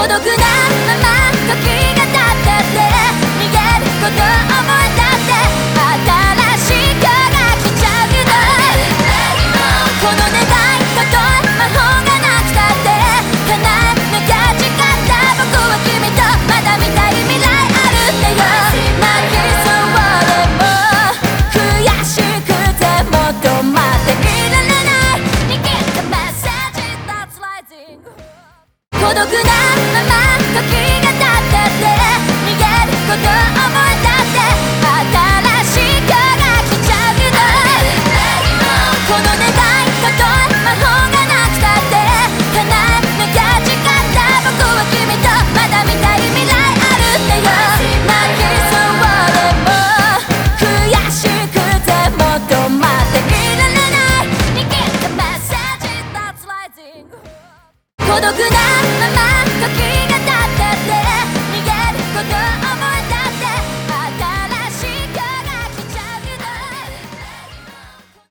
孤独なまま時が経ってって逃げることを思い出して新しい今日が来ちゃうけどこの願いたとえ魔法がなくたって叶えなきゃ誓った僕は君とまだ見たい未来あるんだよ泣きそうでも悔しくても止まっていられない握ったメッセージ That's rising 孤独なまま時が経ってって逃げること